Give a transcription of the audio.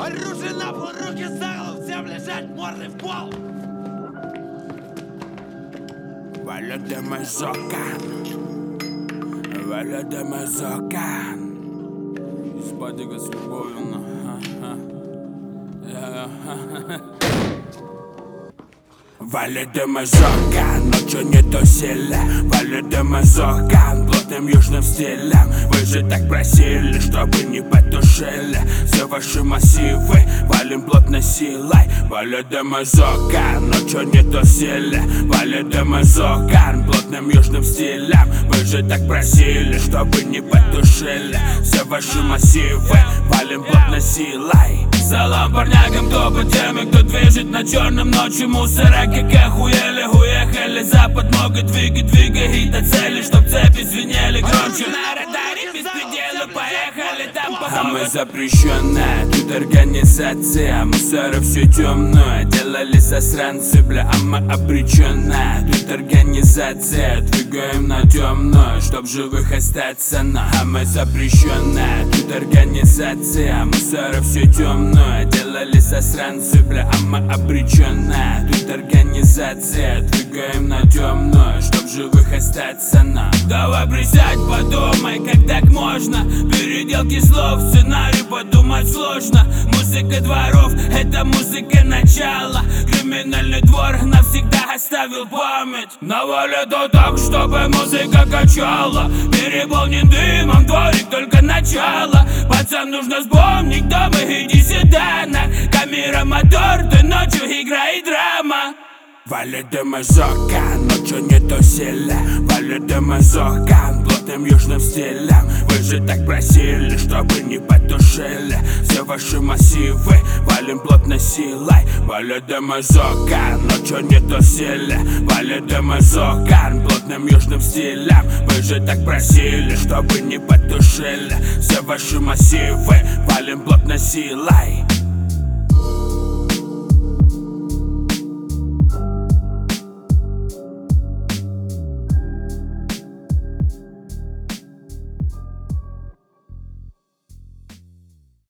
Оружие на пол, руки за голову, всем лежать, морды в пол. Валя de Mazokan, Валя de Mazokan. Из падика с любовью. Валя de Mazokan, ночью не то сильно. Валя de Mazokan, плотным южным стилем. Вы же так просили, чтобы не потушили все ваши массивы, валим плотно силой. Валя de Mazokan, ночью не то сильно. Валя de Mazokan, плотным южным стилем. Вы же так просили, чтобы не потушили все ваши массивы, валим плотно силой. Салам парнягам, топа теми, кто движет на черном ночи мусора. Как охуели, уехали запад, много двигай до цели, чтоб цепи звенели громче. На радаре без предела, поехали там по а мы запрещенная, тут организация. Мусора все темное, делали засранцы, бля, а мы обреченная. Тут организация, двигаем на темную, чтоб живых остаться, но а мы запрещенная. Тут организация, мусора все темное, делали засранцы, бля, а мы обреченная. Тут организация, двигаем на темную, чтоб живых остаться, но давай присядь, подумай, как так можно. Переделки слов, сценарий подумать сложно. Музыка дворов, это музыка начала. Криминальный двор навсегда оставил память. Навалят так, чтобы музыка качала. Переполнен дымом дворик, только начало. Пацан, нужно вспомнить, кто мы, иди сюда. На камера, мотор, ты ночью играет драма. Валя de Mazokan, ночью не то сильно. Валя de Mazokan, плотным южным стилем. Вы же так просили, чтобы не потушили все ваши массивы, валим плотно силой. Валя de Mazokan, ночью не то сильно. Валя de Mazokan, плотным южным стилем. Вы же так просили, чтобы не потушили все ваши массивы, валим плотно силой.